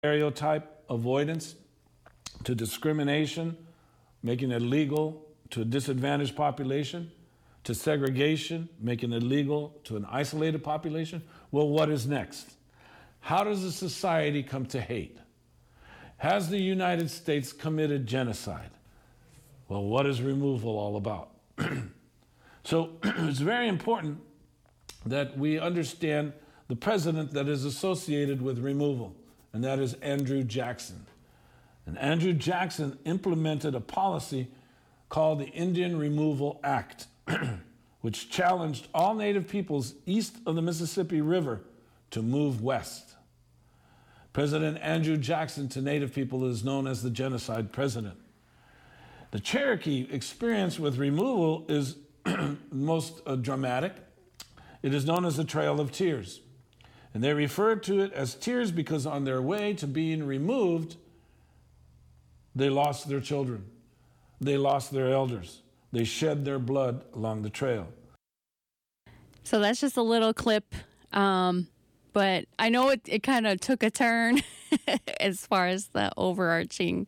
stereotype avoidance to discrimination, making it legal to a disadvantaged population, to segregation, making it legal to an isolated population. Well, what is next? How does a society come to hate? Has the United States committed genocide? Well, what is removal all about? So it's very important that we understand the president that is associated with removal, and that is Andrew Jackson. And Andrew Jackson implemented a policy called the Indian Removal Act, which challenged all Native peoples east of the Mississippi River to move west. President Andrew Jackson to Native people is known as the genocide president. The Cherokee experience with removal is most dramatic. It is known as the Trail of Tears. And they refer to it as tears because on their way to being removed, they lost their children. They lost their elders. They shed their blood along the trail. So that's just a little clip. But I know it kind of took a turn as far as the overarching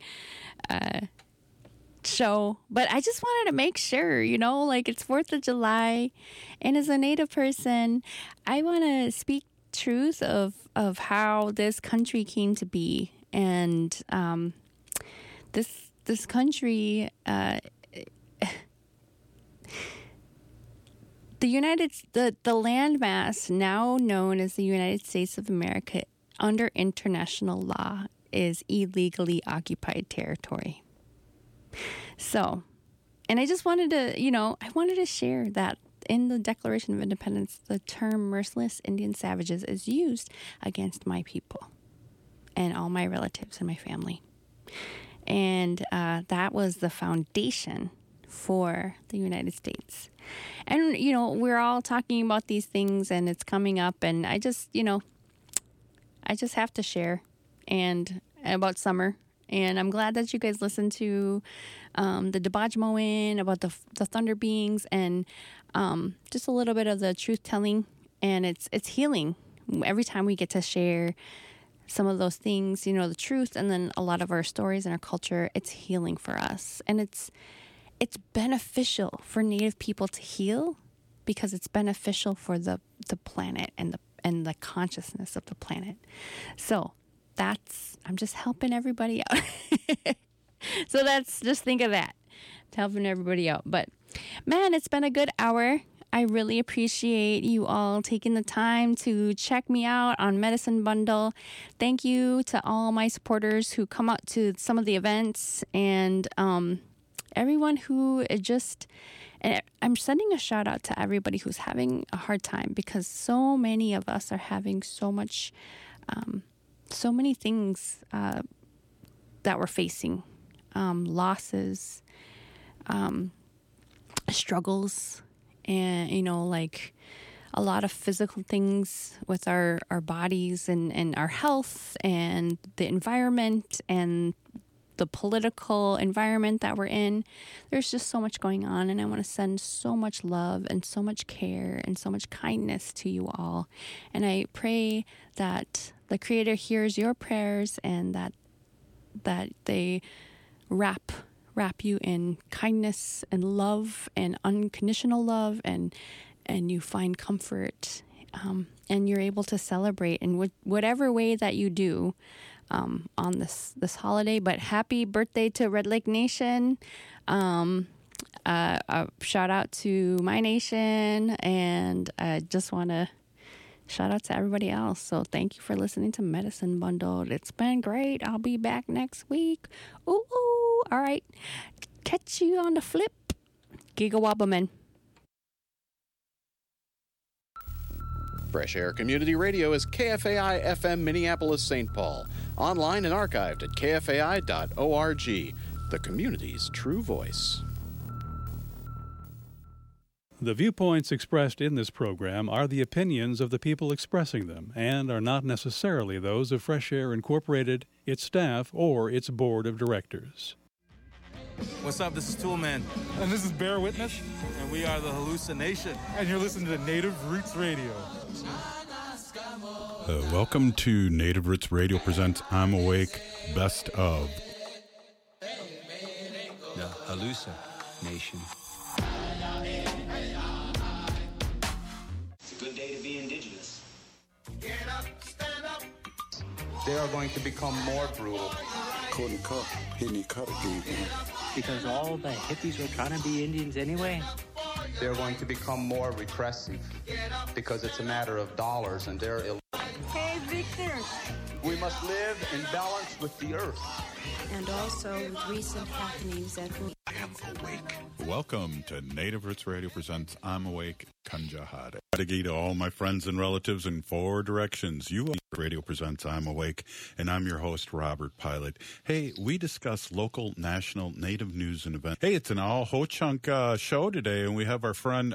show. But I just wanted to make sure, like it's 4th of July. And as a Native person, I want to speak truth of how this country came to be. And this country, the landmass now known as the United States of America under international law is illegally occupied territory. So, and I just wanted to share that in the Declaration of Independence, the term merciless Indian savages is used against my people and all my relatives and my family. And that was the foundation for the United States. And, we're all talking about these things and it's coming up, and I just have to share and about summer. And I'm glad that you guys listened to the Debajmoen about the Thunder Beings and just a little bit of the truth telling. And it's healing every time we get to share some of those things, the truth, and then a lot of our stories and our culture. It's healing for us, and it's beneficial for Native people to heal because it's beneficial for the planet and the consciousness of the planet. So I'm just helping everybody out. So just think of that, helping everybody out. But man, it's been a good hour. I really appreciate you all taking the time to check me out on Medicine Bundle. Thank you to all my supporters who come out to some of the events, and everyone who and I'm sending a shout out to everybody who's having a hard time, because so many of us are having so many things that we're facing, losses, struggles, and like a lot of physical things with our bodies and our health and the environment and the political environment that we're in. There's just so much going on, and I want to send so much love and so much care and so much kindness to you all. And I pray that the Creator hears your prayers, and that they wrap you in kindness and love and unconditional love, and you find comfort, and you're able to celebrate in whatever way that you do on this holiday. But happy birthday to Red Lake Nation. A shout out to my nation, and I just want to shout out to everybody else. So thank you for listening to Medicine Bundle. It's been great. I'll be back next week. Ooh, all right. Catch you on the flip. Giga Wobbleman. Fresh Air Community Radio is KFAI FM Minneapolis, St. Paul. Online and archived at kfai.org. The community's true voice. The viewpoints expressed in this program are the opinions of the people expressing them and are not necessarily those of Fresh Air Incorporated, its staff, or its board of directors. What's up? This is Toolman. And this is Bear Witness. And we are the Hallucination. And you're listening to Native Roots Radio. Welcome to Native Roots Radio presents I'm Awake Best Of. The Halusa Nation. It's a good day to be indigenous. Get up, stand up. They are going to become more brutal. Because all the hippies were trying to be Indians anyway. They're going to become more repressive because it's a matter of dollars and they're illegal. Hey, Victor. We must live in balance with the earth. And also with recent happenings at I am awake. Welcome to Native Roots Radio presents I'm Awake Kanjahade. To all my friends and relatives in 4 directions. Radio presents I'm Awake, and I'm your host, Robert Pilot. Hey, we discuss local, national, Native news and events. Hey, it's an all Ho-Chunk show today, and we have our friend,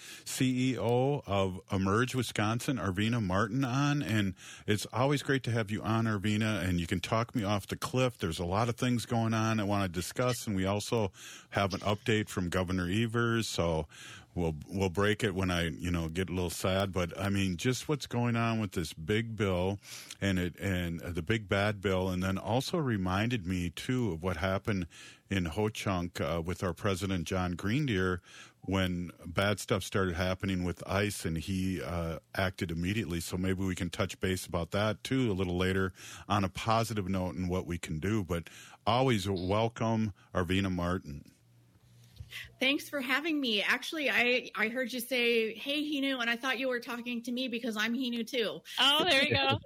CEO of Emerge Wisconsin, Arvina Martin, on, and it's always great to have you on, Arvina, and you can talk me off the cliff. There's a lot of things going on I want to discuss, and we also have an update from Governor Evers, so we'll break it when I get a little sad, but I mean just what's going on with this big bill and the big bad bill, and then also reminded me too of what happened in Ho-Chunk with our president John Greendeer when bad stuff started happening with ICE, and he acted immediately. So maybe we can touch base about that too a little later on a positive note and what we can do. But always welcome, Arvina Martin. Thanks for having me. Actually, I heard you say, hey, Hinu, and I thought you were talking to me because I'm Hinu too. Oh, there you go.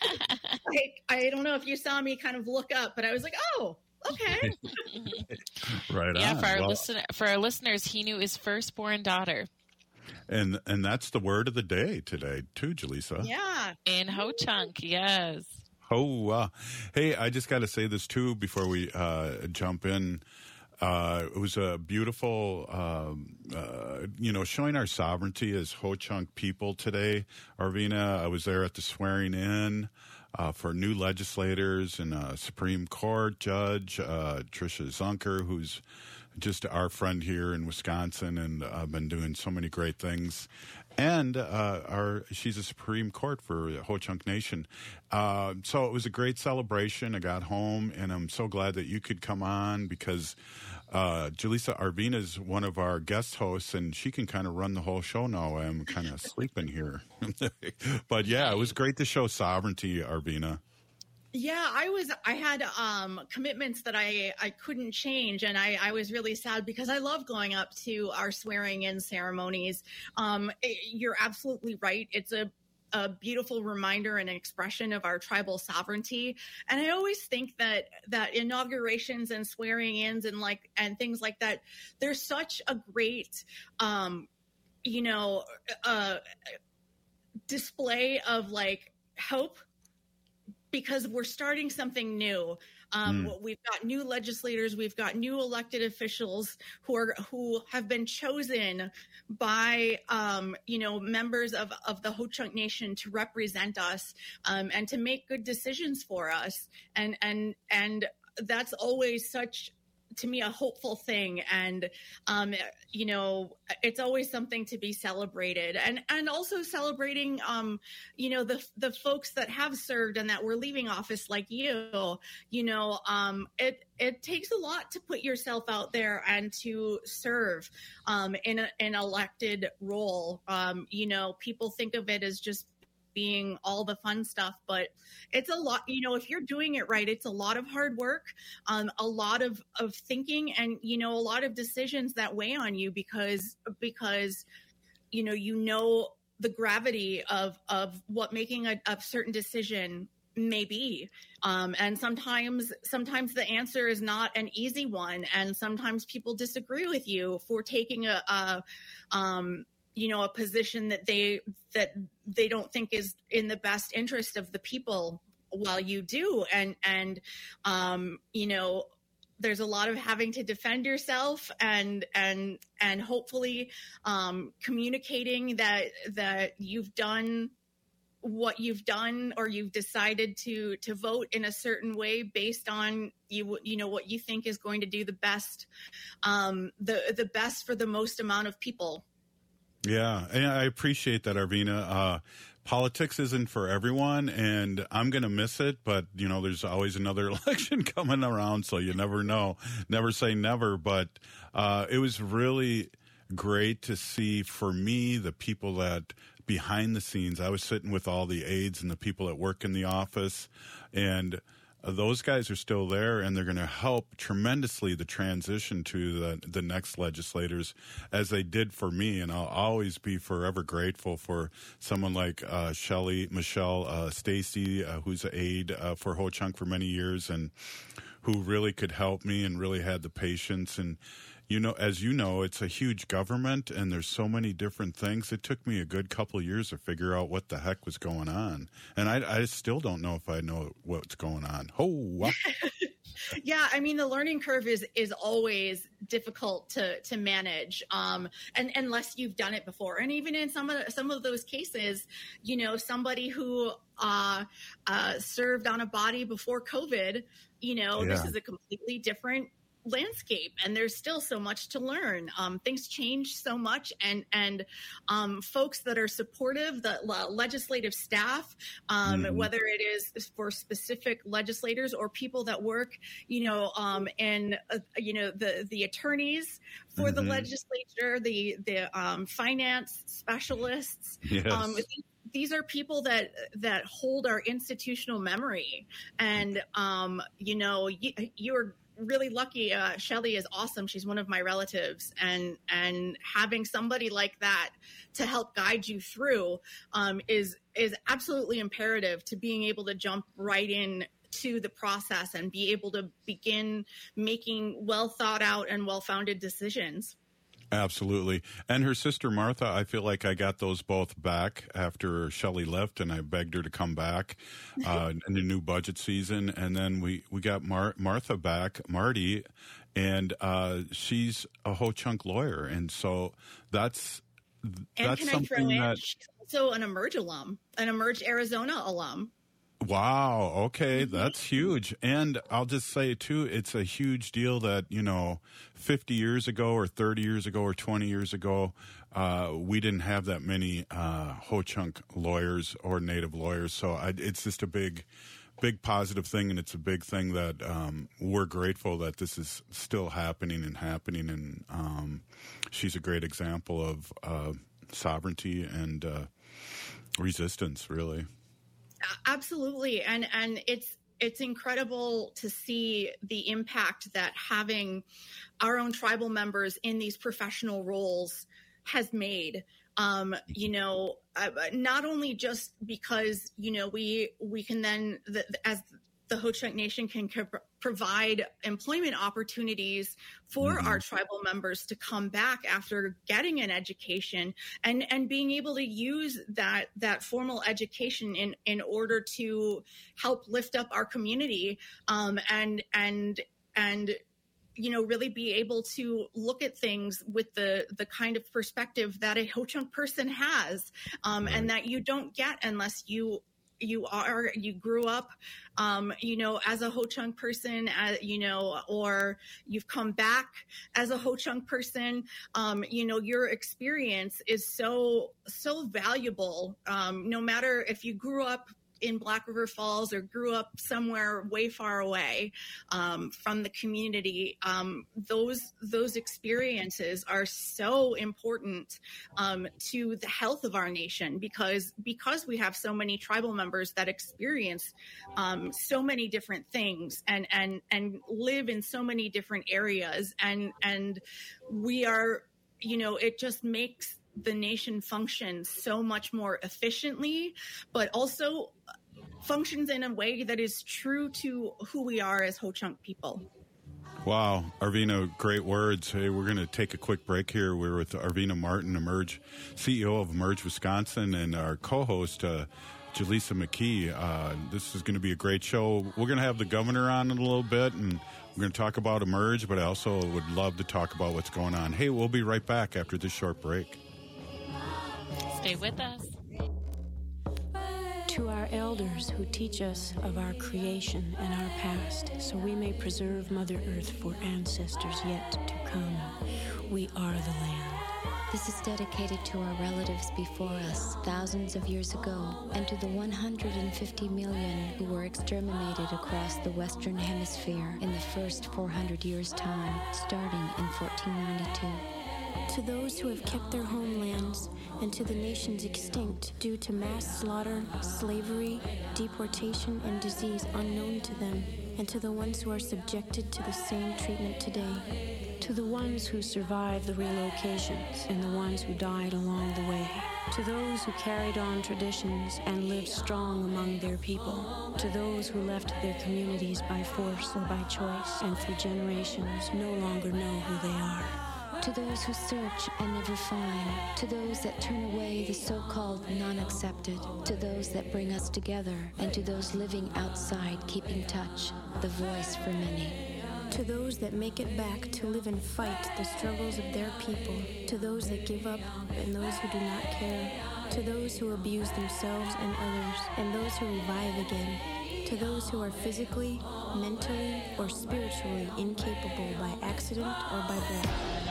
I don't know if you saw me kind of look up, but I was like, oh, okay. Right yeah, on. For our listeners, Hinu is firstborn daughter. And that's the word of the day today too, Jaleesa. Yeah. In Ho-Chunk, yes. Oh, hey, I just got to say this too before we jump in. It was a beautiful, showing our sovereignty as Ho-Chunk people today. Arvina, I was there at the swearing in for new legislators and Supreme Court Judge Tricia Zunker, who's just our friend here in Wisconsin and been doing so many great things. And she's a Supreme Court for Ho-Chunk Nation. So it was a great celebration. I got home, and I'm so glad that you could come on because Jaleesa Arvina is one of our guest hosts, and she can kind of run the whole show now. I'm kind of sleeping here. But, yeah, it was great to show sovereignty, Arvina. Yeah, I had commitments that I couldn't change, and I was really sad because I love going up to our swearing in ceremonies. You're absolutely right. It's a beautiful reminder and an expression of our tribal sovereignty. And I always think that inaugurations and swearing ins and things like that, there's such a great display of hope, because we're starting something new. We've got new legislators, we've got new elected officials who have been chosen by members of the Ho-Chunk Nation to represent us and to make good decisions for us. And that's always such, to me, a hopeful thing. And, it's always something to be celebrated, and also celebrating, the folks that have served and that were leaving office like you. It takes a lot to put yourself out there and to serve in an elected role. People think of it as just being all the fun stuff, but it's a lot, if you're doing it right, it's a lot of hard work, a lot of thinking, and, a lot of decisions that weigh on you because the gravity of what making a certain decision may be. And sometimes the answer is not an easy one. And sometimes people disagree with you for taking a position that they don't think is in the best interest of the people, while you do. And there's a lot of having to defend yourself and hopefully communicating that you've done what you've done, or you've decided to vote in a certain way based on what you think is going to do the best for the most amount of people. Yeah, and I appreciate that, Arvina. politics isn't for everyone, and I'm going to miss it, but, there's always another election coming around, so you never know. Never say never, but it was really great to see, for me, the people that behind the scenes. I was sitting with all the aides and the people that work in the office, and those guys are still there, and they're going to help tremendously the transition to the next legislators, as they did for me. And I'll always be forever grateful for someone like Michelle Stacy, who's an aide for Ho Chunk for many years, and who really could help me and really had the patience. And as you know, it's a huge government, and there's so many different things. It took me a good couple of years to figure out what the heck was going on. And I still don't know if I know what's going on. Yeah, I mean, the learning curve is always difficult to manage, and unless you've done it before. And even in some of those cases, somebody who served on a body before COVID, this is a completely different landscape, and there's still so much to learn. Things change so much, and folks that are supportive, the legislative staff, whether it is for specific legislators or people that work, and the attorneys for the legislature, the finance specialists. Yes. These are people that hold our institutional memory, and you're really lucky. Shelley is awesome. She's one of my relatives, and having somebody like that to help guide you through is absolutely imperative to being able to jump right in to the process and be able to begin making well thought out and well-founded decisions. Absolutely. And her sister Martha, I feel like I got those both back after Shelley left, and I begged her to come back in the new budget season. And then we got Martha back, Marty, and she's a Ho Chunk lawyer. And so that's something that... She's also an Emerge alum, an Emerge Arizona alum. Wow. Okay. That's huge. And I'll just say, too, it's a huge deal that, 50 years ago or 30 years ago or 20 years ago, we didn't have that many Ho Chunk lawyers or Native lawyers. So it's just a big positive thing, and it's a big thing that we're grateful that this is still happening. And she's a great example of sovereignty and resistance, really. Absolutely. And it's incredible to see the impact that having our own tribal members in these professional roles has made. Not only just because, we can then, as the Ho Chunk Nation can provide employment opportunities for our tribal members to come back after getting an education and being able to use that formal education in order to help lift up our community, and really be able to look at things with the kind of perspective that a Ho Chunk person has, and that you don't get unless you grew up, as a Ho Chunk person, or you've come back as a Ho Chunk person. Your experience is so valuable. No matter if you grew up in Black River Falls or grew up somewhere way far away from the community, those experiences are so important to the health of our nation, because we have so many tribal members that experience so many different things and live in so many different areas, and we are, it just makes the nation functions so much more efficiently, but also functions in a way that is true to who we are as Ho Chunk people. Wow, Arvina, great words. Hey, we're going to take a quick break here. We're with Arvina Martin, Emerge, CEO of Emerge Wisconsin, and our co-host, Jaleesa McKee. This is going to be a great show. We're going to have the governor on in a little bit, and we're going to talk about Emerge, but I also would love to talk about what's going on. Hey, we'll be right back after this short break. Stay with us. To our elders who teach us of our creation and our past, so we may preserve Mother Earth for ancestors yet to come. We are the land. This is dedicated to our relatives before us, thousands of years ago, and to the 150 million who were exterminated across the Western Hemisphere in the first 400 years' time, starting in 1492. To those who have kept their homelands, and to the nations extinct due to mass slaughter, slavery, deportation, and disease unknown to them, and to the ones who are subjected to the same treatment today. To the ones who survived the relocations and the ones who died along the way. To those who carried on traditions and lived strong among their people. To those who left their communities by force or by choice and for generations no longer know who they are. To those who search and never find, to those that turn away the so-called non-accepted, to those that bring us together, and to those living outside keeping touch, the voice for many. To those that make it back to live and fight the struggles of their people, to those that give up and those who do not care, to those who abuse themselves and others, and those who revive again, to those who are physically, mentally, or spiritually incapable by accident or by birth.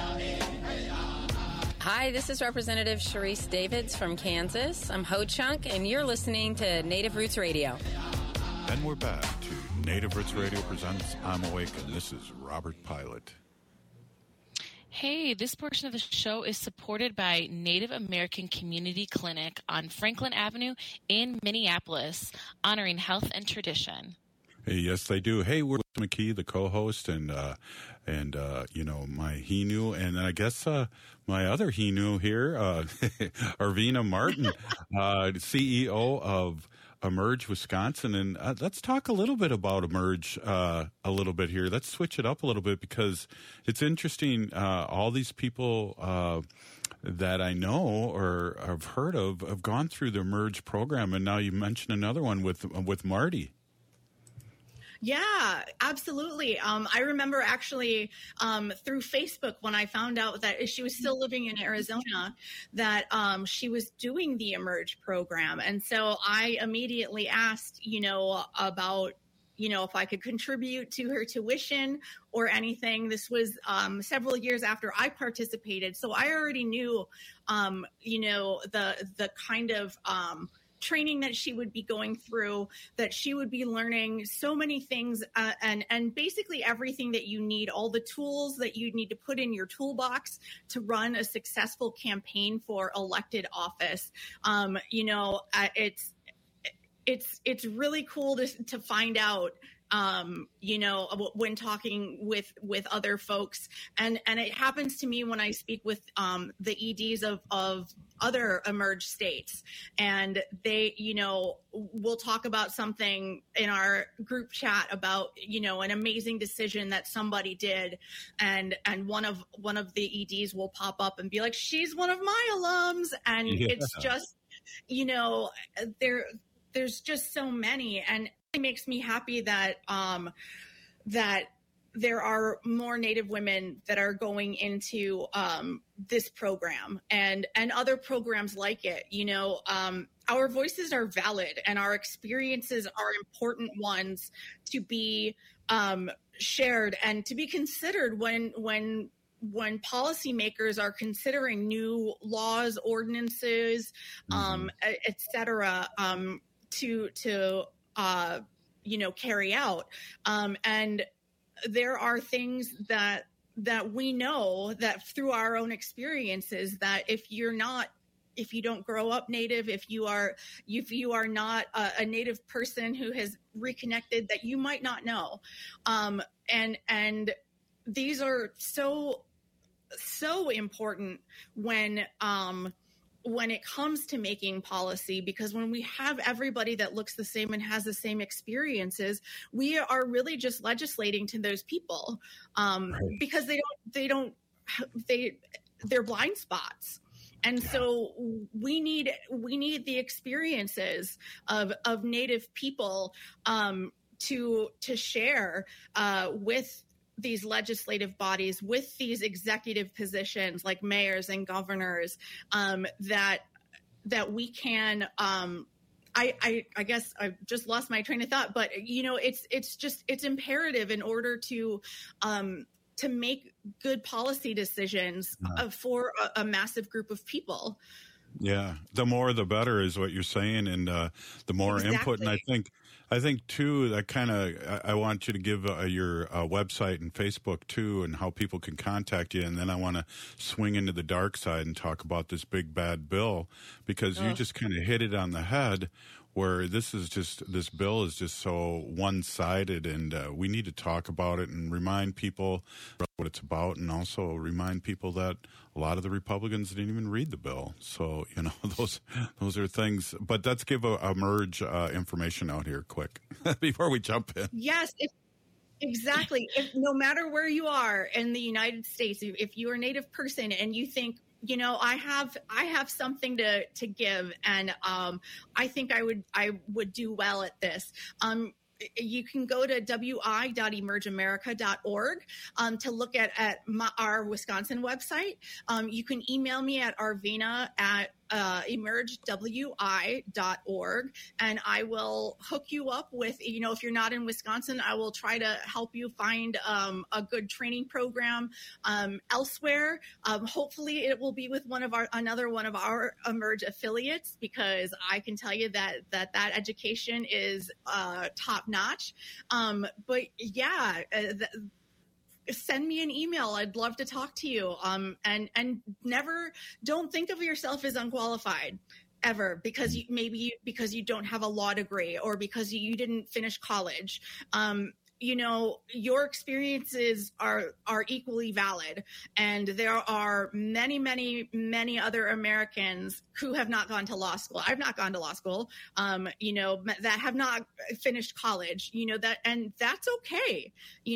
Hi, this is Representative Sharice Davids from Kansas. I'm Ho Chunk, and you're listening to Native Roots Radio. And we're back to Native Roots Radio presents I'm Awake, and this is Robert Pilot. Hey, this portion of the show is supported by Native American Community Clinic on Franklin Avenue in Minneapolis, honoring health and tradition. Hey, yes, they do. Hey, we're with McKee, the co-host, and you know, my Hinu, and I guess my other Hinu here, Arvina Martin, CEO of Emerge Wisconsin. And let's talk a little bit about Emerge a little bit here. Let's switch it up a little bit because it's interesting. All these people that I know or have heard of have gone through the Emerge program, and now you mentioned another one with Marty. Yeah, absolutely. I remember actually through Facebook when I found out that she was still living in Arizona, that she was doing the Emerge program. And so I immediately asked, about, if I could contribute to her tuition or anything. This was several years after I participated. So I already knew, the kind of training that she would be going through, that she would be learning so many things and basically everything that you need, all the tools that you need to put in your toolbox to run a successful campaign for elected office. It's really cool to find out, when talking with other folks, and it happens to me when I speak with the EDs of other Emerge states, and they, we'll talk about something in our group chat about, an amazing decision that somebody did, and one of the EDs will pop up and be like, she's one of my alums, and it's just, there's just so many, and it makes me happy that that there are more Native women that are going into this program and other programs like it. Our voices are valid and our experiences are important ones to be shared and to be considered when policymakers are considering new laws, ordinances, et cetera, to carry out. And there are things that we know that through our own experiences, that if you don't grow up Native, if you are not a Native person who has reconnected, that you might not know. And these are so important when it comes to making policy, because when we have everybody that looks the same and has the same experiences, we are really just legislating to those people, because they're blind spots. And so we need the experiences of Native people to share with these legislative bodies, with these executive positions like mayors and governors, that we can, I guess I just lost my train of thought, but it's imperative in order to to make good policy decisions for a massive group of people. Yeah, the more the better is what you're saying, and the more input. And I think too, that kind of, I want you to give your website and Facebook too, and how people can contact you. And then I want to swing into the dark side and talk about this big bad bill, because you just kind of hit it on the head, where this bill is just so one-sided, and we need to talk about it and remind people what it's about, and also remind people that a lot of the Republicans didn't even read the bill. So, those are things. But let's give a merge information out here quick before we jump in. Yes, exactly. No matter where you are in the United States, if you're a Native person and you think, I have something to give, and I think I would do well at this. You can go to wi.emergeamerica.org to look at our Wisconsin website. You can email me at arvina@emergewi.org, and I will hook you up with, if you're not in Wisconsin, I will try to help you find a good training program elsewhere. Hopefully it will be with another one of our Emerge affiliates, because I can tell you that education is top notch. But yeah, send me an email. I'd love to talk to you. And never, don't think of yourself as unqualified ever, because you don't have a law degree, or because you didn't finish college. Your experiences are equally valid. And there are many, many, many other Americans who have not gone to law school. I've not gone to law school, that have not finished college, and that's okay.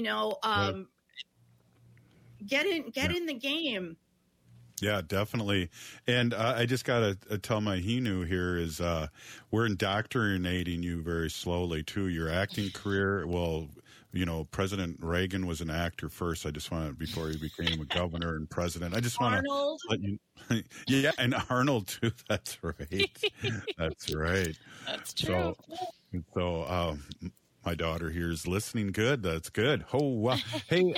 Get in the game. Yeah, definitely. And I just got to tell my Hinu here is we're indoctrinating you very slowly, too. Your acting career, President Reagan was an actor first. I just wanted, before he became a governor and president, I just want to let you. Yeah, and Arnold, too. That's right. That's right. That's true. So my daughter here is listening. Good. That's good. Oh, hey,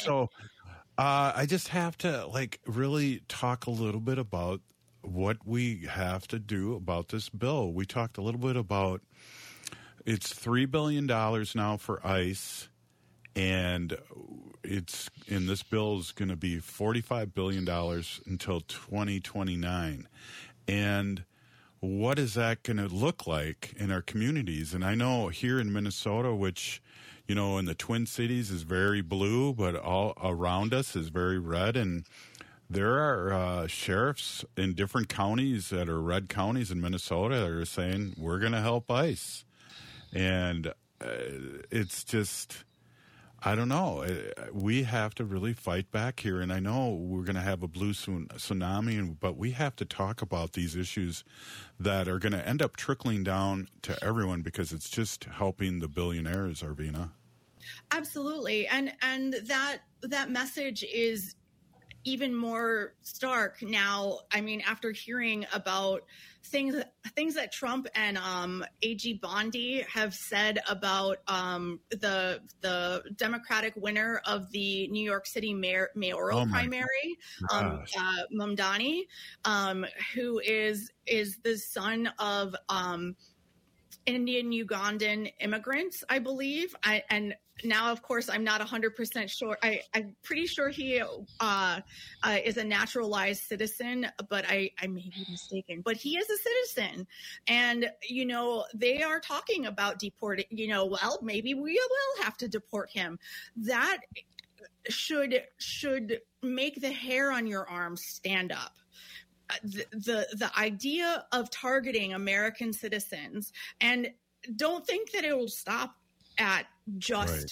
I just have to really talk a little bit about what we have to do about this bill. We talked a little bit about it's $3 billion now for ICE, and this bill is going to be $45 billion until 2029. And what is that going to look like in our communities? And I know here in Minnesota, which in the Twin Cities is very blue, but all around us is very red. And there are sheriffs in different counties that are red counties in Minnesota that are saying, we're going to help ICE. And it's just, I don't know. We have to really fight back here. And I know we're going to have a blue tsunami, but we have to talk about these issues that are going to end up trickling down to everyone, because it's just helping the billionaires, Arvina. Absolutely. And that message is even more stark now. I mean, after hearing about things that Trump and AG Bondi have said about the Democratic winner of the New York City mayoral primary, Mamdani, who is the son of Indian Ugandan immigrants, I believe. And now, of course, I'm not 100% sure. I'm pretty sure he is a naturalized citizen, but I may be mistaken. But he is a citizen. And, they are talking about deporting, well, maybe we will have to deport him. That should make the hair on your arm stand up. The idea of targeting American citizens, and don't think that it will stop at just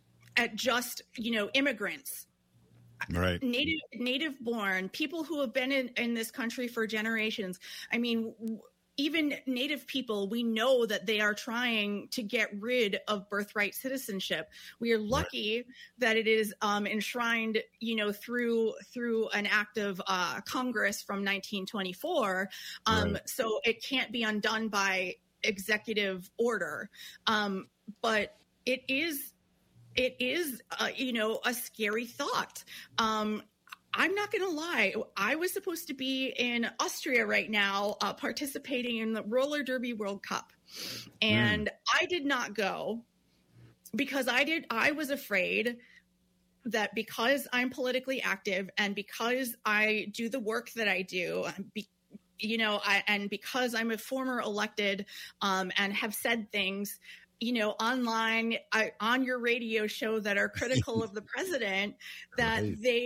immigrants, right? Native born people who have been in this country for generations. I mean, even Native people, we know that they are trying to get rid of birthright citizenship. We are lucky that it is enshrined, through an act of Congress from 1924. So it can't be undone by executive order. But it is it is, a scary thought. I'm not going to lie. I was supposed to be in Austria right now, participating in the Roller Derby World Cup. And I did not go because I was afraid that because I'm politically active and because I do the work that I do, and because I'm a former elected and have said things, online on your radio show that are critical of the president, that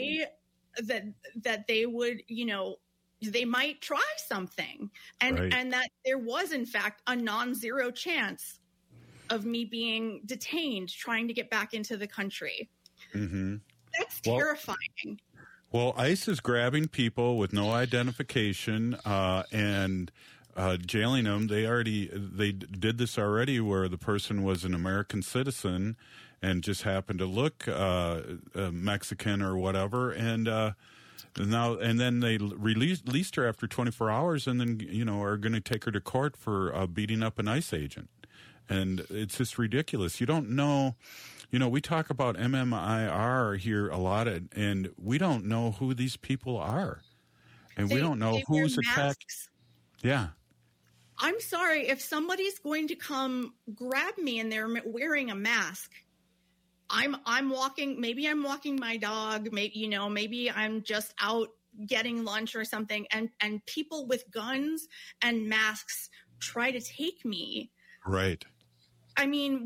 that they would, they might try something, and that there was in fact a non-zero chance of me being detained trying to get back into the country. Mm-hmm. That's terrifying. Well, ICE is grabbing people with no identification and jailing them. They did this already, where the person was an American citizen and just happened to look Mexican or whatever, and then they released her after 24 hours, and then are going to take her to court for beating up an ICE agent, and it's just ridiculous. You don't know. We talk about MMIR here a lot, and we don't know who these people are, and we don't know who's attacked. Yeah. I'm sorry, if somebody's going to come grab me and they're wearing a mask, I'm walking my dog, maybe I'm just out getting lunch or something, and people with guns and masks try to take me. Right. I mean,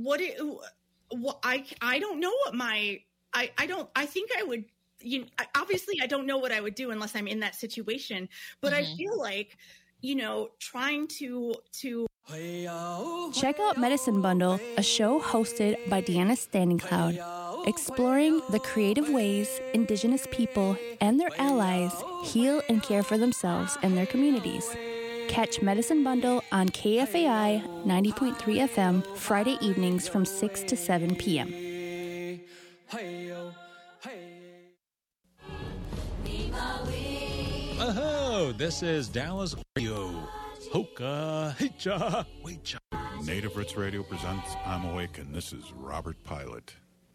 I don't know what I think I would, obviously I don't know what I would do unless I'm in that situation, but I feel like, trying to check out Medicine Bundle, a show hosted by Deanna Standing Cloud, exploring the creative ways Indigenous people and their allies heal and care for themselves and their communities. Catch Medicine Bundle on KFAI 90.3 FM Friday evenings from 6 to 7 p.m. Oh, this is Dallas Radio. Hoka, Hicha, Wecha. Native Roots Radio presents I'm Awake, and this is Robert Pilot.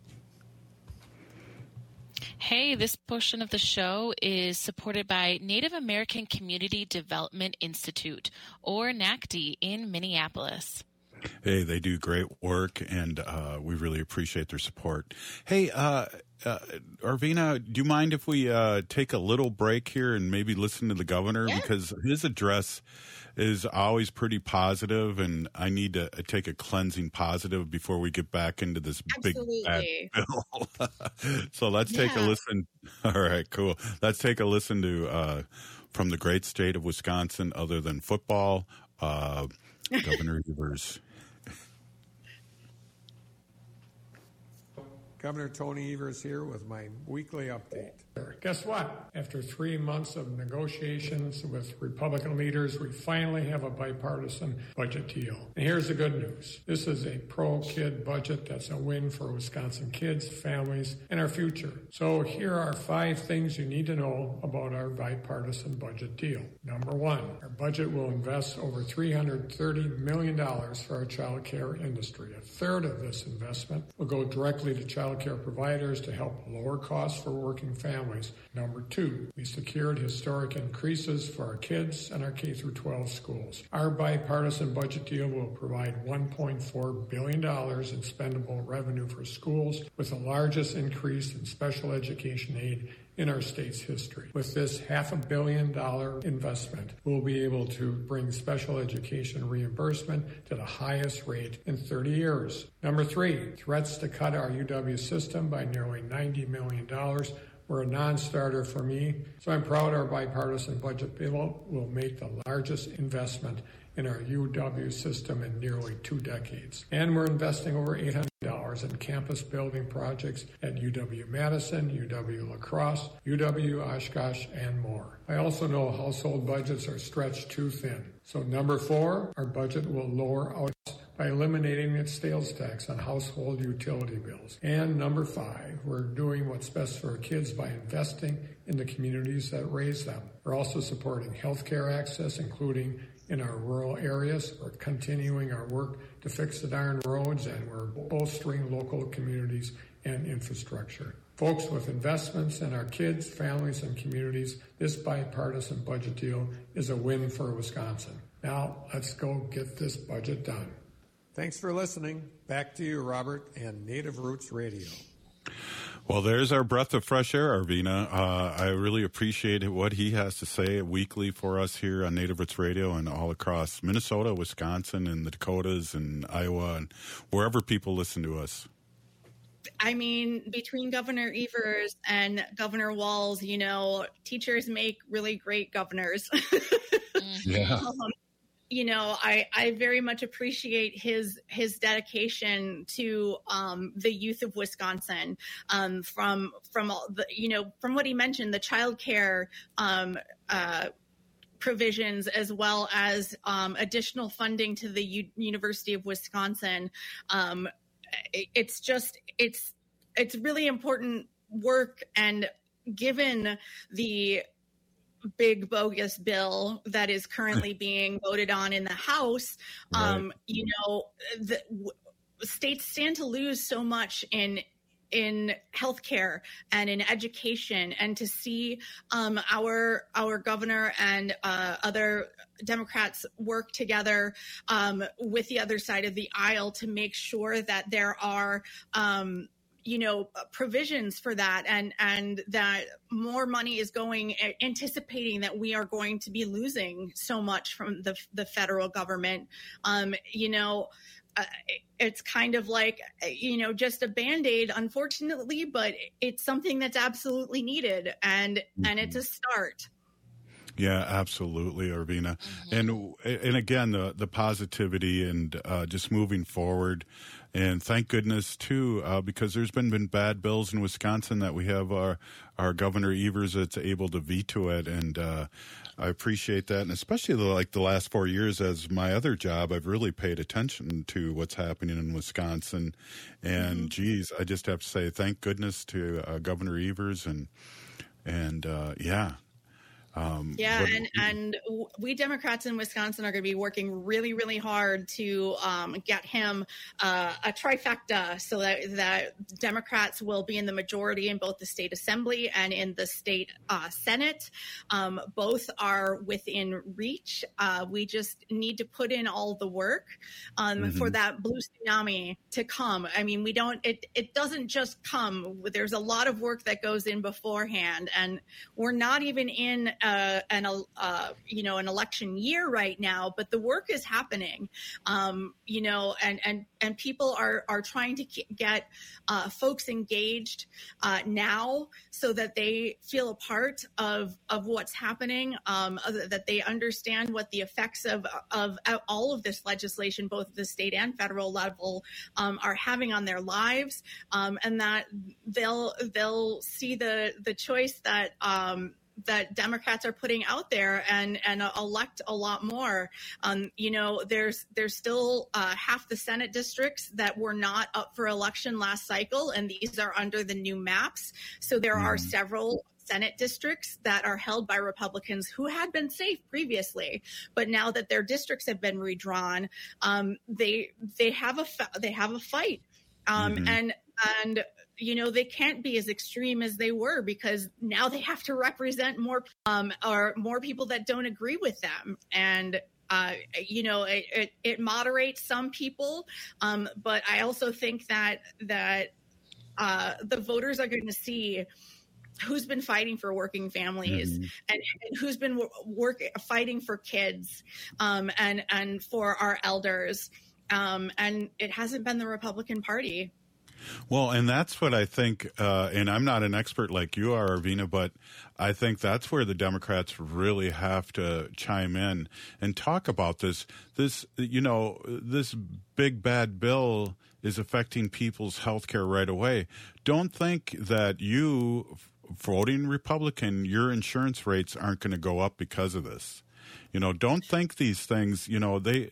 Hey, this portion of the show is supported by Native American Community Development Institute, or NACD, in Minneapolis. Hey, they do great work, and we really appreciate their support. Hey, Arvina, do you mind if we take a little break here and maybe listen to the governor? Yeah. Because his address is always pretty positive, and I need to take a cleansing positive before we get back into this big bad bill. So let's take a listen. All right, cool. Let's take a listen to from the great state of Wisconsin, other than football, Governor Evers. Governor Tony Evers here with my weekly update. Guess what? After 3 months of negotiations with Republican leaders, we finally have a bipartisan budget deal. And here's the good news. This is a pro-kid budget that's a win for Wisconsin kids, families, and our future. So here are 5 things you need to know about our bipartisan budget deal. Number 1, our budget will invest over $330 million for our child care industry. A third of this investment will go directly to child care providers to help lower costs for working families. Number 2, we secured historic increases for our kids and our K-12 schools. Our bipartisan budget deal will provide $1.4 billion in spendable revenue for schools, with the largest increase in special education aid in our state's history. With this $500 million investment, we'll be able to bring special education reimbursement to the highest rate in 30 years. Number 3, threats to cut our UW system by nearly $90 million were a non-starter for me, so I'm proud our bipartisan budget bill will make the largest investment in our UW system in nearly 2 decades. And we're investing over $800 in campus building projects at UW-Madison, UW-La Crosse, UW-Oshkosh, and more. I also know household budgets are stretched too thin. So number 4, our budget will lower out by eliminating its sales tax on household utility bills. And number 5, we're doing what's best for our kids by investing in the communities that raise them. We're also supporting healthcare access, including in our rural areas. We're continuing our work to fix the darn roads, and we're bolstering local communities and infrastructure. Folks, with investments in our kids, families, and communities, this bipartisan budget deal is a win for Wisconsin. Now, let's go get this budget done. Thanks for listening. Back to you, Robert, and Native Roots Radio. Well, there's our breath of fresh air, Arvina. I really appreciate what he has to say weekly for us here on Native Roots Radio and all across Minnesota, Wisconsin, and the Dakotas and Iowa and wherever people listen to us. I mean, between Governor Evers and Governor Walz, you know, teachers make really great governors. Yeah. You know, I very much appreciate his dedication to the youth of Wisconsin. From all the, you know, from what he mentioned, the child care provisions, as well as additional funding to the University of Wisconsin. It's really important work, and given the big bogus bill that is currently being voted on in the House, you know, states stand to lose so much in healthcare and in education, and to see our governor and other Democrats work together with the other side of the aisle to make sure that there are you know, provisions for that, and that more money is going, anticipating that we are going to be losing so much from the federal government. You know, it's kind of like, you know, just a Band-Aid, unfortunately, but it's something that's absolutely needed, and it's a start. Yeah, absolutely, Arvina. And again, the positivity and just moving forward. And thank goodness, too, because there's been bad bills in Wisconsin that we have our Governor Evers that's able to veto it. And I appreciate that. And especially the last 4 years as my other job, I've really paid attention to what's happening in Wisconsin. And, geez, I just have to say thank goodness to Governor Evers. And yeah. And we Democrats in Wisconsin are going to be working really, really hard to get him a trifecta, so that Democrats will be in the majority in both the state assembly and in the state Senate. Both are within reach. We just need to put in all the work for that blue tsunami to come. I mean, it doesn't just come. There's a lot of work that goes in beforehand, and we're not even in an election year right now, but the work is happening, you know, and people are trying to get folks engaged now, so that they feel a part of what's happening, that they understand what the effects of all of this legislation, both at the state and federal level, are having on their lives, and that they'll see the choice that Democrats are putting out there and elect a lot more. You know, there's still half the Senate districts that were not up for election last cycle, and these are under the new maps. So there are several Senate districts that are held by Republicans who had been safe previously, but now that their districts have been redrawn, they have a fight. And you know, they can't be as extreme as they were, because now they have to represent more people that don't agree with them. And you know, it moderates some people, but I also think that the voters are going to see who's been fighting for working families and who's been fighting for kids, and for our elders, and it hasn't been the Republican Party. Well, and that's what I think, and I'm not an expert like you are, Arvina, but I think that's where the Democrats really have to chime in and talk about this. You know, this big bad bill is affecting people's health care right away. Don't think that you, voting Republican, your insurance rates aren't going to go up because of this. You know, don't think these things, you know, the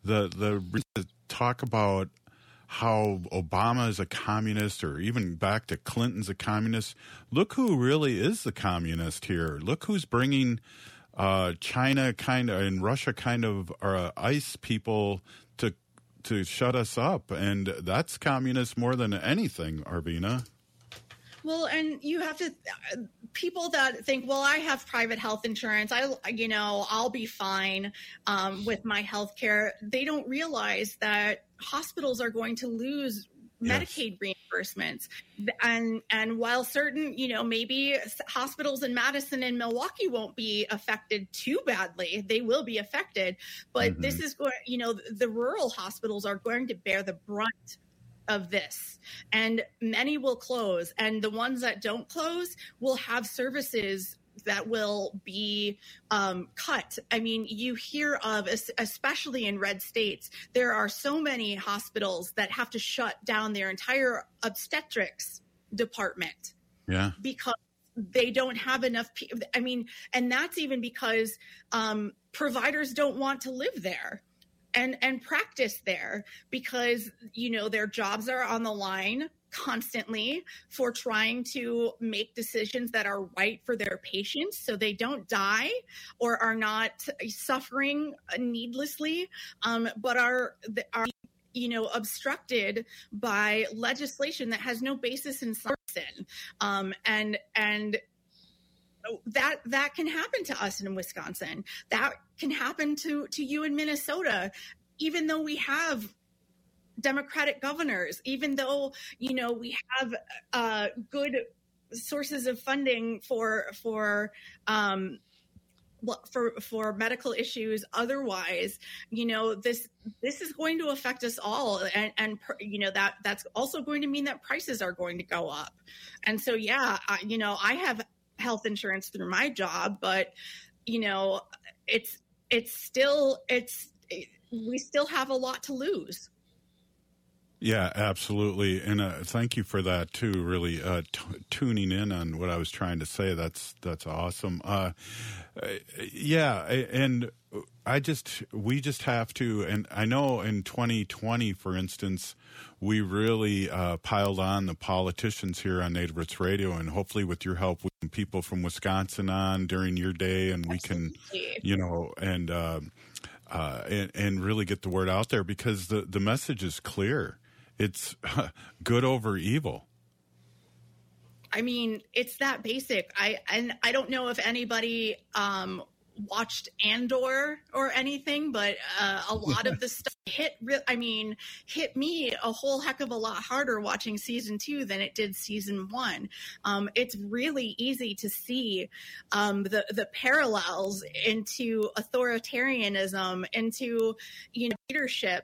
talk about how Obama is a communist, or even back to Clinton's a communist. Look who really is the communist here. Look who's bringing China kind of and Russia kind of ICE people to shut us up, and that's communist more than anything, Arvina. Well, and you have to, people that think, well, I have private health insurance, I'll be fine with my health care. They don't realize that hospitals are going to lose Medicaid reimbursements. And while certain, maybe hospitals in Madison and Milwaukee won't be affected too badly, they will be affected. But this is going, the rural hospitals are going to bear the brunt of this, and many will close. And the ones that don't close will have services that will be cut. I mean, you hear of, especially in red states, there are so many hospitals that have to shut down their entire obstetrics department. Yeah. Because they don't have enough. And that's even because providers don't want to live there and practice there, because, their jobs are on the line constantly for trying to make decisions that are right for their patients so they don't die or are not suffering needlessly, but are obstructed by legislation that has no basis in science. And that can happen to us in Wisconsin. That can happen to you in Minnesota, even though we have Democratic governors, even though, we have good sources of funding for medical issues. Otherwise, this is going to affect us all. And that's also going to mean that prices are going to go up. And so, I have health insurance through my job, but, we still have a lot to lose. Yeah, absolutely. And thank you for that too, really tuning in on what I was trying to say. That's awesome. And we just have to, and I know in 2020, for instance, we really piled on the politicians here on Native Roots Radio, and hopefully with your help, we can people from Wisconsin on during your day, and we can, and really get the word out there, because the message is clear. It's good over evil. I mean, it's that basic. I don't know if anybody watched Andor or anything, but a lot of the stuff hit me a whole heck of a lot harder watching season 2 than it did season 1. It's really easy to see the parallels into authoritarianism, into leadership.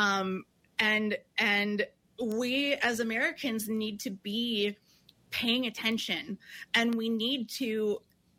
And we as Americans need to be paying attention, and we need to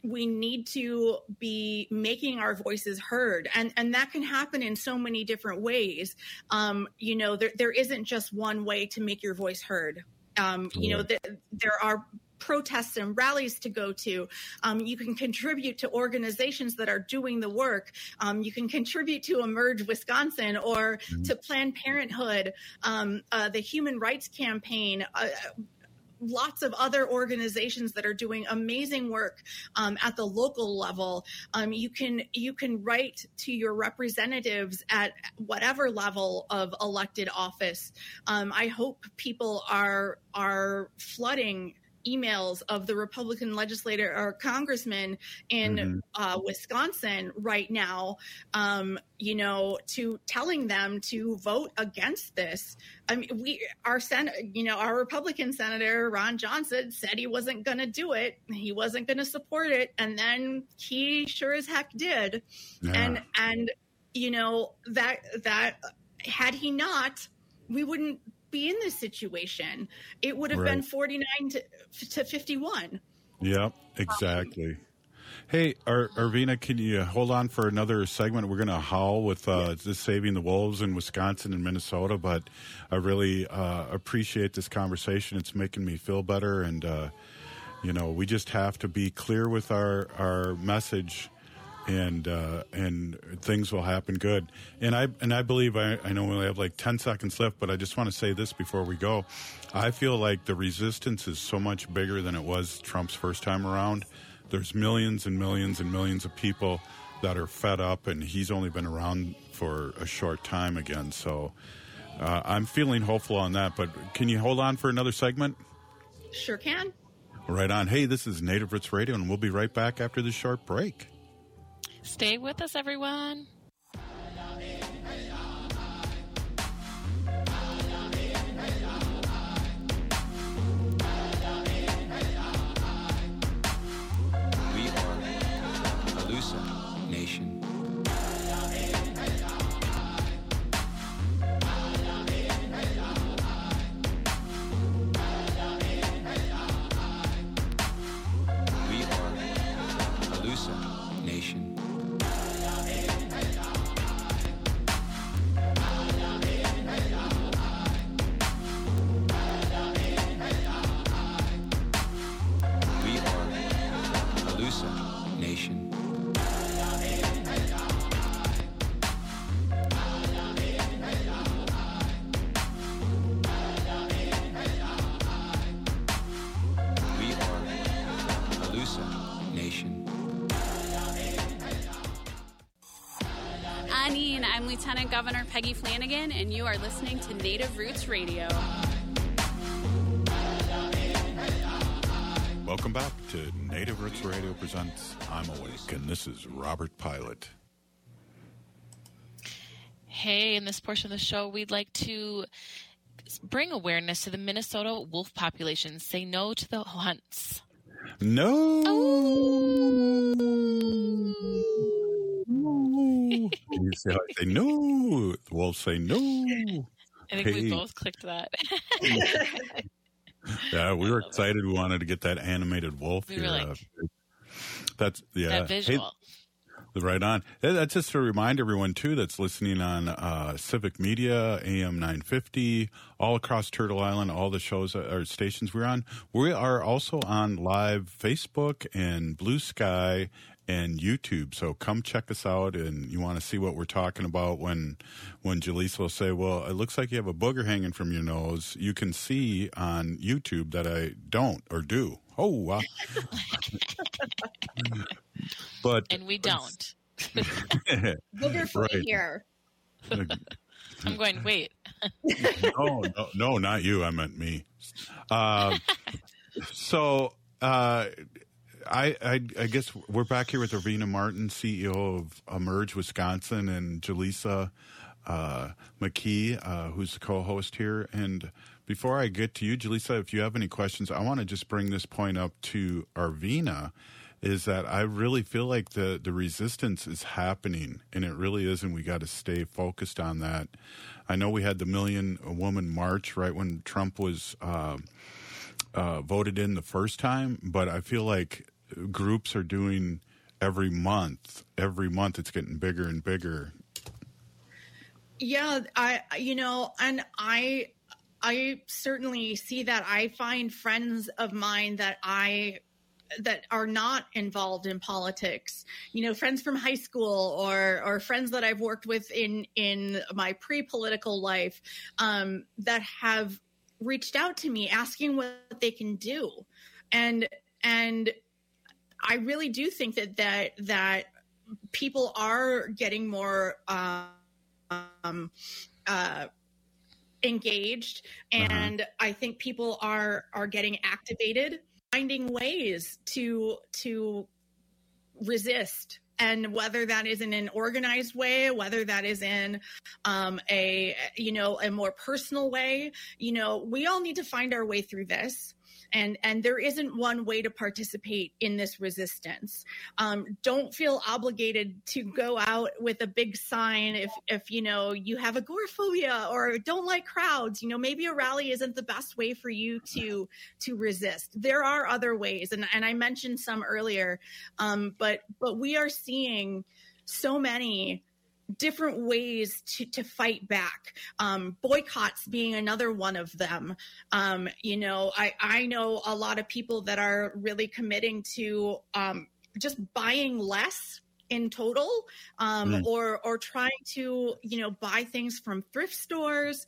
be making our voices heard. And that can happen in so many different ways. There isn't just one way to make your voice heard. There are protests and rallies to go to. You can contribute to organizations that are doing the work. You can contribute to Emerge Wisconsin or to Planned Parenthood, the Human Rights Campaign, lots of other organizations that are doing amazing work at the local level. You can write to your representatives at whatever level of elected office. I hope people are flooding emails of the Republican legislator or congressman in Wisconsin right now, to telling them to vote against this. I mean, our Republican Senator Ron Johnson said he wasn't going to do it. He wasn't going to support it. And then he sure as heck did. Yeah. And that had he not, we wouldn't be in this situation. It would have been 49 to 51. Yep, exactly. Hey, Arvina, can you hold on for another segment? We're going to howl with Saving the Wolves in Wisconsin and Minnesota, but I really appreciate this conversation. It's making me feel better, and we just have to be clear with our message, and things will happen good. And I believe, I know we only have like 10 seconds left, but I just want to say this before we go. I feel like the resistance is so much bigger than it was Trump's first time around. There's millions and millions and millions of people that are fed up, and he's only been around for a short time again. So I'm feeling hopeful on that, but can you hold on for another segment? Sure can. Right on. Hey, this is Native Roots Radio, and we'll be right back after this short break. Stay with us, everyone. We are Alusa Nation. We are Alusa Nation. We are Alusa Nation. We are Alusa Nation. Anine, I'm Lieutenant Governor Peggy Flanagan, and you are listening to Native Roots Radio. Welcome back to Native Roots Radio presents I'm Awake, and this is Robert Pilot. Hey, in this portion of the show, we'd like to bring awareness to the Minnesota wolf population. Say no to the hunts. No. You see how I say no? The wolves say no. I think we both clicked that. Yeah, we were excited. We wanted to get that animated wolf We here. were like, That's that visual. Hey, right on. That's just to remind everyone too that's listening on Civic Media, AM 950, all across Turtle Island, all the shows or stations we're on. We are also on live Facebook and Blue Sky and YouTube. So come check us out, and you want to see what we're talking about when Jaleesa will say, well, it looks like you have a booger hanging from your nose. You can see on YouTube that I don't or do. Oh, wow. And we don't. Booger free Right. here. I'm going, wait. No, not you. I meant me. I guess we're back here with Ravina Martin, CEO of Emerge Wisconsin, and Jaleesa McKee, who's the co-host here. And before I get to you, Jaleesa, if you have any questions, I want to just bring this point up to Arvina, is that I really feel like the resistance is happening, and it really is, and we got to stay focused on that. I know we had the Million Woman March right when Trump was voted in the first time, but I feel like groups are doing every month it's getting bigger and bigger. Yeah, I certainly see that. I find friends of mine that are not involved in politics, friends from high school or friends that I've worked with in my pre-political life, that have reached out to me asking what they can do. And I really do think that people are getting more engaged, and I think people are getting activated, finding ways to resist. And whether that is in an organized way, whether that is in a more personal way, we all need to find our way through this. And there isn't one way to participate in this resistance. Don't feel obligated to go out with a big sign if you have agoraphobia or don't like crowds. Maybe a rally isn't the best way for you to resist. There are other ways, and I mentioned some earlier, but we are seeing so many different ways to fight back. Boycotts being another one of them. I know a lot of people that are really committing to just buying less in total, or trying to, buy things from thrift stores.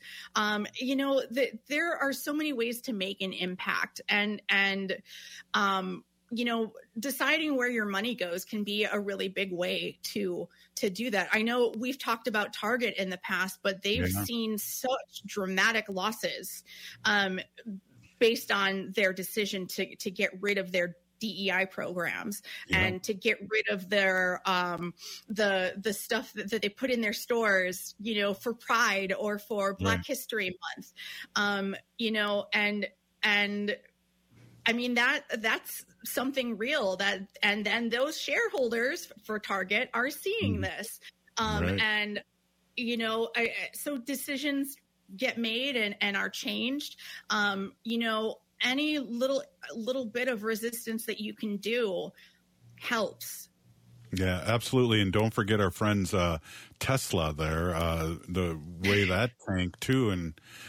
There are so many ways to make an impact, and deciding where your money goes can be a really big way to do that. I know we've talked about Target in the past, but they've seen such dramatic losses based on their decision to get rid of their DEI programs and to get rid of their the stuff that they put in their stores, for Pride or for Black History Month, and I mean that's something real and then those shareholders for Target are seeing this, and so decisions get made and are changed. Any little bit of resistance that you can do helps. Yeah, absolutely. And don't forget our friends Tesla there, the way that tanked too. And,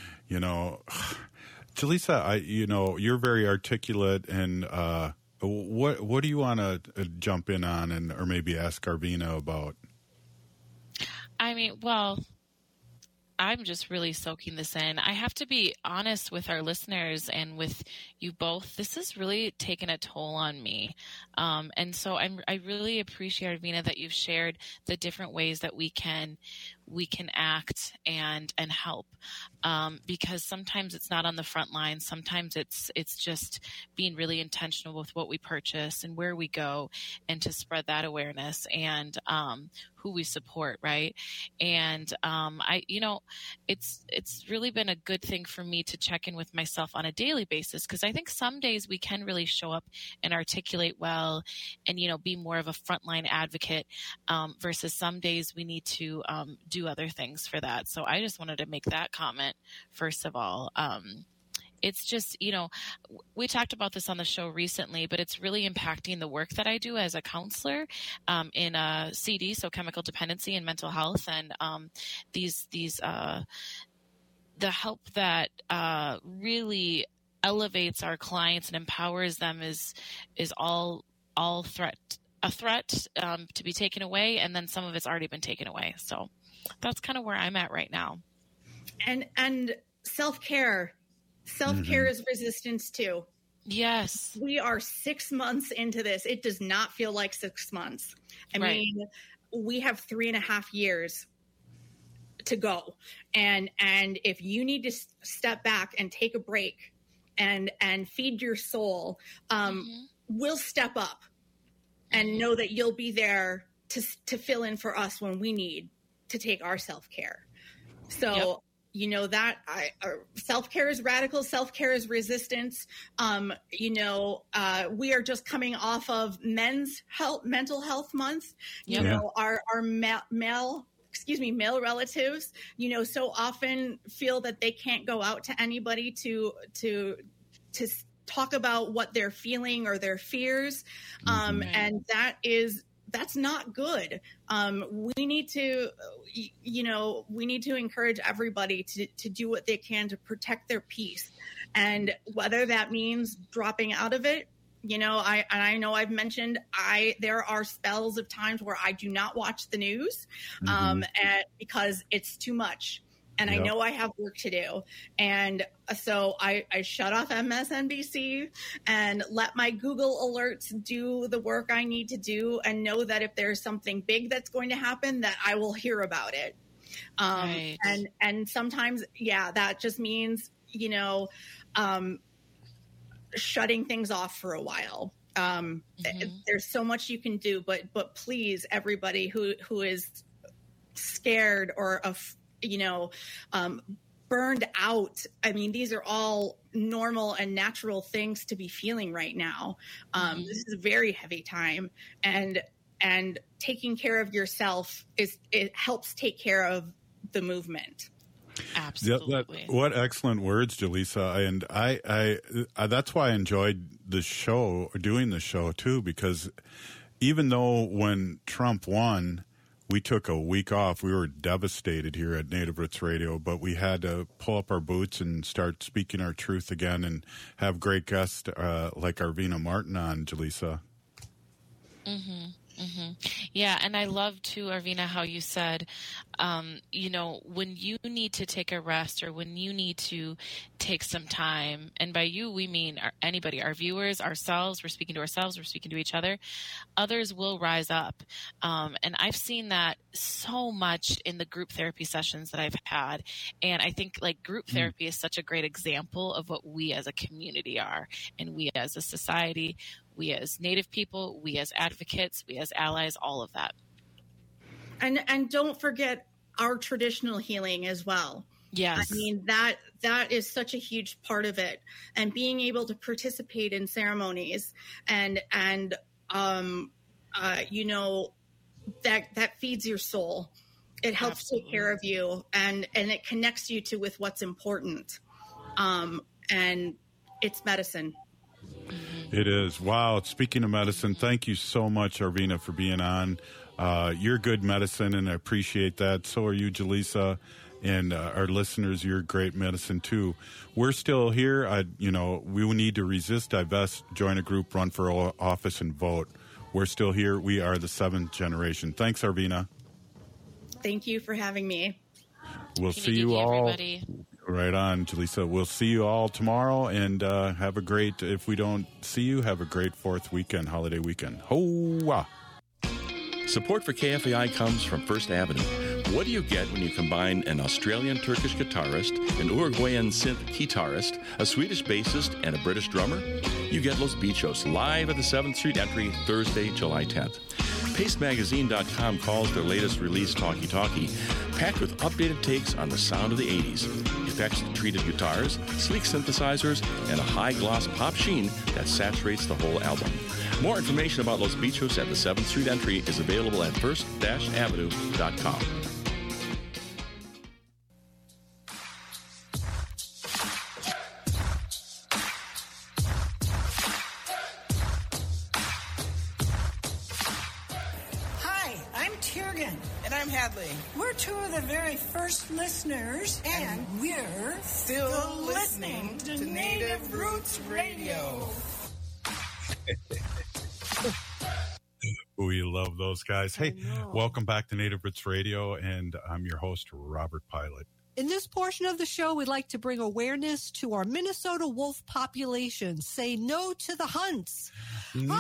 Jaleesa, you're very articulate, and what do you want to jump in on or maybe ask Arvina about? I mean, well, I'm just really soaking this in. I have to be honest with our listeners and with you both. This has really taken a toll on me. And so I really appreciate, Arvina, that you've shared the different ways that we can act and help. Because sometimes it's not on the front line. Sometimes it's just being really intentional with what we purchase and where we go, and to spread that awareness and who we support, right? And it's really been a good thing for me to check in with myself on a daily basis, because I think some days we can really show up and articulate well and be more of a frontline advocate, versus some days we need to do other things for that. So I just wanted to make that comment first of all. It's just, we talked about this on the show recently, but it's really impacting the work that I do as a counselor in CD, so chemical dependency and mental health, and the help that really elevates our clients and empowers them is all a threat to be taken away, and then some of it's already been taken away. So that's kind of where I'm at right now. And self-care is resistance too. Yes. We are 6 months into this. It does not feel like 6 months. I mean, we have 3.5 years to go. And if you need to step back and take a break and feed your soul, we'll step up and know that you'll be there to fill in for us when we need to take our self-care. So, that self-care is radical. Self-care is resistance. We are just coming off of mental health month. Our male relatives, so often feel that they can't go out to anybody to talk about what they're feeling or their fears. And that's not good. We need to encourage everybody to do what they can to protect their peace. And whether that means dropping out of it, I know I've mentioned there are spells of times where I do not watch the news because it's too much. And I know I have work to do. And so I shut off MSNBC and let my Google alerts do the work I need to do, and know that if there's something big that's going to happen, that I will hear about it. And sometimes, that just means, shutting things off for a while. There's so much you can do, but please, everybody who is scared or burned out. I mean, these are all normal and natural things to be feeling right now. This is a very heavy time, and taking care of yourself it helps take care of the movement. Absolutely. What excellent words, Jaleesa. And I that's why I enjoyed the show, doing the show too, because even though when Trump won, we took a week off. We were devastated here at Native Roots Radio, but we had to pull up our boots and start speaking our truth again, and have great guests like Arvina Martin on, Jaleesa. Mm-hmm. Yeah, and I love too, Arvina, how you said, when you need to take a rest or when you need to take some time, and by you we mean anybody, our viewers, ourselves, we're speaking to ourselves, we're speaking to each other, others will rise up. And I've seen that so much in the group therapy sessions that I've had. And I think like group therapy is such a great example of what we as a community are, and we as a society, we as Native people, we as advocates, we as allies, all of that. And don't forget our traditional healing as well. Yes. I mean, that is such a huge part of it. And being able to participate in ceremonies and that feeds your soul. It helps take care of you and it connects you with what's important. And it's medicine. It is. Wow. Speaking of medicine, thank you so much, Arvina, for being on. You're good medicine, and I appreciate that. So are you, Jaleesa, and our listeners. You're great medicine, too. We're still here. We need to resist, divest, join a group, run for office, and vote. We're still here. We are the seventh generation. Thanks, Arvina. Thank you for having me. We'll see you all. Everybody. Right on, Jaleesa. We'll see you all tomorrow, and have a great, if we don't see you, have a great 4th weekend, holiday weekend. Ho-wah! Support for KFAI comes from First Avenue. What do you get when you combine an Australian Turkish guitarist, an Uruguayan synth guitarist, a Swedish bassist, and a British drummer? You get Los Bichos live at the 7th Street entry Thursday, July 10th. PaceMagazine.com calls their latest release Talkie Talkie, packed with updated takes on the sound of the 80s. Effects treated guitars, sleek synthesizers, and a high-gloss pop sheen that saturates the whole album. More information about Los Bichos at the 7th Street entry is available at first-avenue.com. We're two of the very first listeners, and we're still listening to Native Roots Radio. We love those guys. Hey, welcome back to Native Roots Radio, and I'm your host, Robert Pilot. In this portion of the show, we'd like to bring awareness to our Minnesota wolf population. Say no to the hunts. No.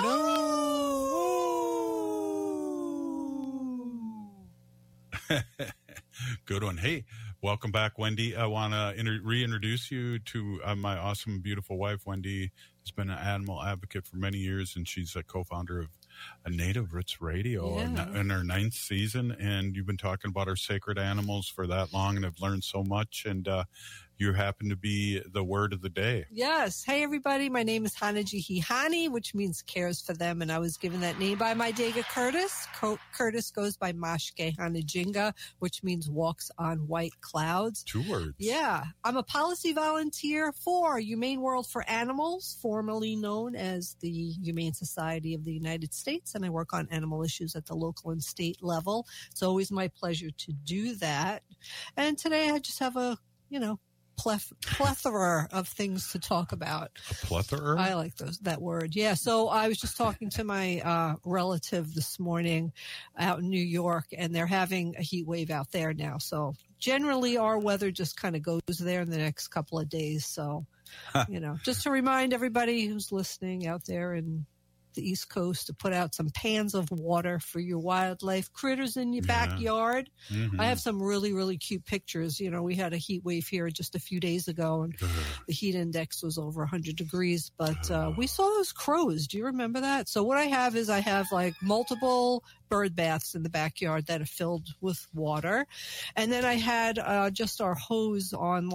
Good one. Hey, welcome back, Wendy. I want to reintroduce you to my awesome, beautiful wife. Wendy has been an animal advocate for many years, and she's a co-founder of Native Roots Radio in her 9th season. And you've been talking about our sacred animals for that long, and I've learned so much. And you happen to be the word of the day. Yes. Hey, everybody. My name is Hanajihihani, which means cares for them. And I was given that name by my Dega Curtis. Curtis goes by Mashke Hanajinga, which means walks on white clouds. 2 words. Yeah. I'm a policy volunteer for Humane World for Animals, formerly known as the Humane Society of the United States. And I work on animal issues at the local and state level. It's always my pleasure to do that. And today I just have a, plethora of things to talk about. A plethora? I like that word. Yeah. So I was just talking to my relative this morning out in New York, and they're having a heat wave out there now. So generally our weather just kind of goes there in the next couple of days. So, just to remind everybody who's listening out there in the East Coast to put out some pans of water for your wildlife critters in your backyard. Mm-hmm. I have some really, really cute pictures. We had a heat wave here just a few days ago, and the heat index was over 100 degrees, but we saw those crows. Do you remember that? So what I have is like multiple bird baths in the backyard that are filled with water. And then I had just our hose on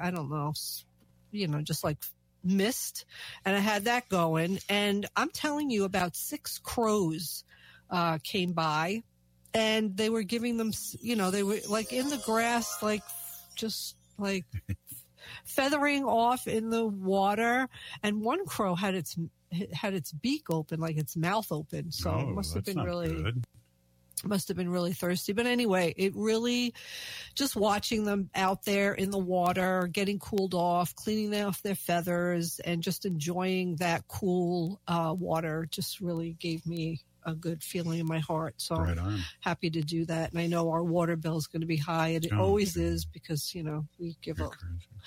just like mist, and I had that going, and I'm telling you, about 6 crows came by, and they were giving them, they were like in the grass, like just like feathering off in the water, and one crow had its beak open, like its mouth open, so it must have been really good. Must have been really thirsty. But anyway, it really, just watching them out there in the water, getting cooled off, cleaning off their feathers, and just enjoying that cool water just really gave me a good feeling in my heart. So Right I'm on. happy to do that. And I know our water bill is going to be high, and it always is because, we give up.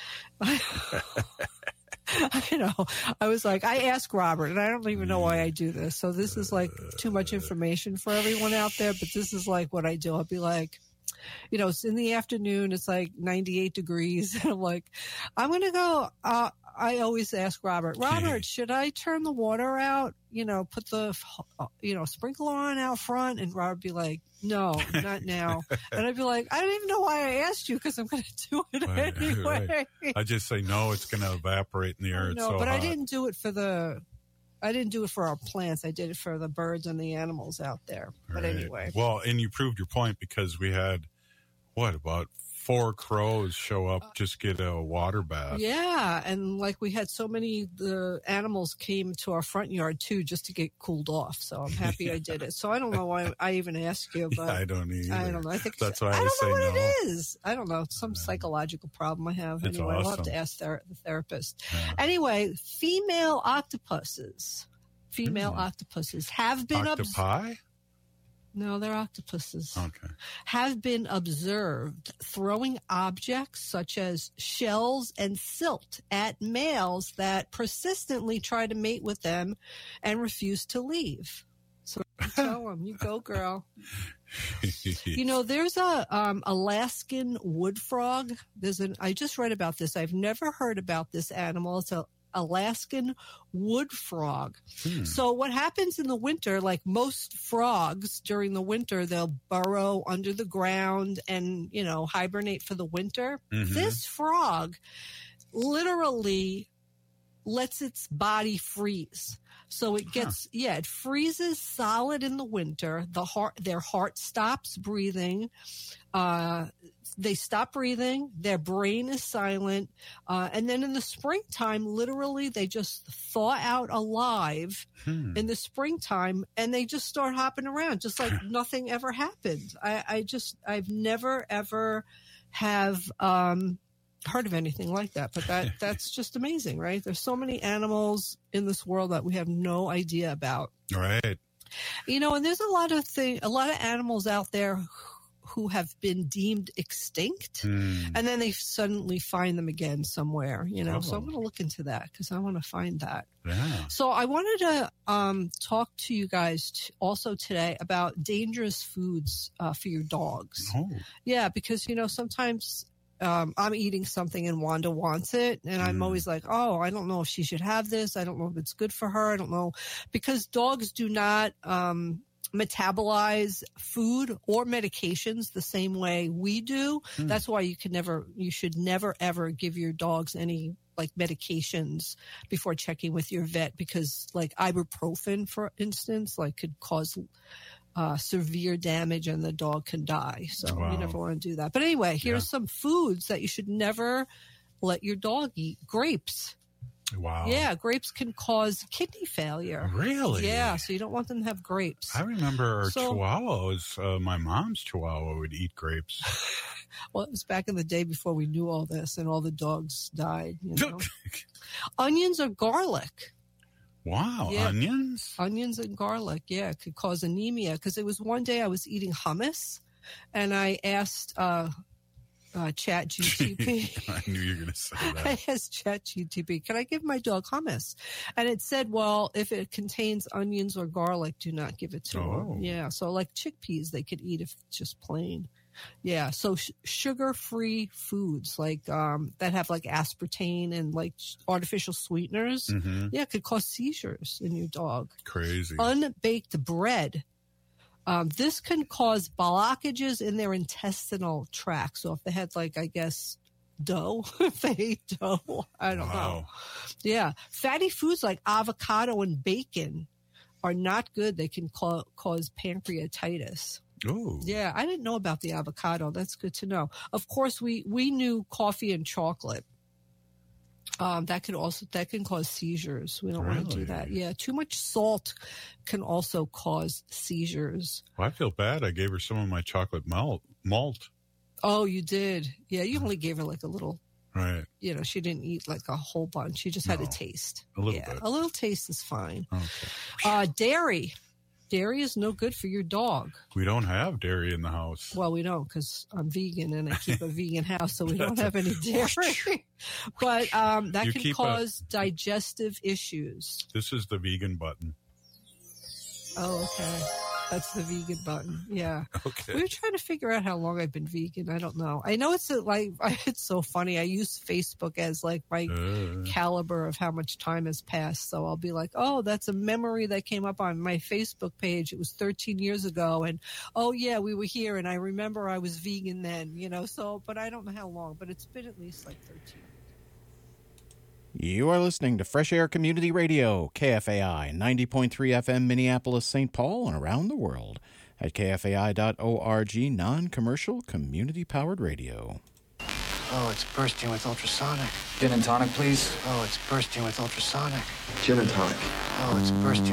I know. I was like, I asked Robert, and I don't even know why I do this. So this is like too much information for everyone out there, but this is like what I do. I'll be like, it's in the afternoon. It's like 98 degrees. And I'm like, I'm going to go. I always ask Robert, should I turn the water out? Put the, sprinkler on out front? And Robert would be like, no, not now. And I'd be like, I don't even know why I asked you because I'm going to do it anyway. Right. I just say, no, it's going to evaporate in the air. No, but hot. I didn't do it for our plants. I did it for the birds and the animals out there. But anyway. Well, and you proved your point because we had, about 4 crows show up, just get a water bath. Yeah, and we had so many, the animals came to our front yard too just to get cooled off. So I'm happy I did it. So I don't know why I even asked you, but I don't either. I don't know. I think that's why I don't know what no. it is. I don't know. Some psychological problem I have. It's anyway, awesome. I'll have to ask the therapist. Yeah. Anyway, female octopuses have been octopi. No, they're octopuses. Okay. Have been observed throwing objects such as shells and silt at males that persistently try to mate with them and refuse to leave. So tell them, you go, girl. There's a Alaskan wood frog. I just read about this. I've never heard about this animal. It's a Alaskan wood frog. So what happens in the winter, like most frogs during the winter, they'll burrow under the ground and, hibernate for the winter. Mm-hmm. This frog literally lets its body freeze. So it gets, it freezes solid in the winter. Their heart stops breathing. They stop breathing. Their brain is silent. And then in the springtime, literally, they just thaw out alive in the springtime, and they just start hopping around just like nothing ever happened. I've never, ever have heard of anything like that, but that's just amazing, right? There's so many animals in this world that we have no idea about. Right. And there's a lot of animals out there who have been deemed extinct, and then they suddenly find them again somewhere, So I'm going to look into that because I want to find that. Yeah. So I wanted to talk to you guys also today about dangerous foods for your dogs. Oh. Yeah, because, sometimes I'm eating something and Wanda wants it, and I'm always like, oh, I don't know if she should have this. I don't know if it's good for her. I don't know. Because dogs do not metabolize food or medications the same way we do. That's why you should never ever give your dogs any medications before checking with your vet, because ibuprofen, for instance, could cause severe damage and the dog can die. So you never want to do that. But anyway, here's some foods that you should never let your dog eat. Grapes. Wow. Yeah, grapes can cause kidney failure. Really? Yeah, so you don't want them to have grapes. I remember our chihuahuas, my mom's chihuahua would eat grapes. Well, it was back in the day before we knew all this and all the dogs died, Onions or garlic. Wow, yeah. Onions? Onions and garlic, it could cause anemia. Because it was one day I was eating hummus, and I asked ChatGPT. I knew you were going to say that. I asked ChatGPT, can I give my dog hummus? And it said, well, if it contains onions or garlic, do not give it to him. Yeah, so chickpeas they could eat if it's just plain. Yeah, so sugar-free foods that have aspartame and artificial sweeteners, could cause seizures in your dog. Crazy. Unbaked bread. This can cause blockages in their intestinal tract. So if they had dough, if they ate dough, I don't know. Yeah. Fatty foods like avocado and bacon are not good. They can cause pancreatitis. Oh. Yeah, I didn't know about the avocado. That's good to know. Of course, we knew coffee and chocolate. That can cause seizures. We don't want to do that. Yeah, too much salt can also cause seizures. Well, I feel bad. I gave her some of my chocolate malt. Oh, you did? Yeah, you only gave her a little. Right. She didn't eat a whole bunch. She just had a taste. A little bit. A little taste is fine. Okay. Dairy. dairy is no good for your dog. We don't have dairy in the house. Well, we don't because I'm vegan and I keep a vegan house, so we don't have any dairy. But that can cause digestive issues. This is the vegan button. Oh, okay. That's the vegan button. Yeah. Okay. We were trying to figure out how long I've been vegan. I don't know. I know it's so funny. I use Facebook as like my caliber of how much time has passed. So I'll be like, oh, that's a memory that came up on my Facebook page. It was 13 years ago. And oh yeah, we were here. And I remember I was vegan then, so, but I don't know how long, but it's been at least like 13. You are listening to Fresh Air Community Radio, KFAI 90.3 FM, Minneapolis, St. Paul, and around the world at kfai.org, non-commercial, community-powered radio. Oh, it's bursting with ultrasonic. Gin and tonic, please. Oh, it's bursting with ultrasonic. Gin and tonic. Oh, it's bursting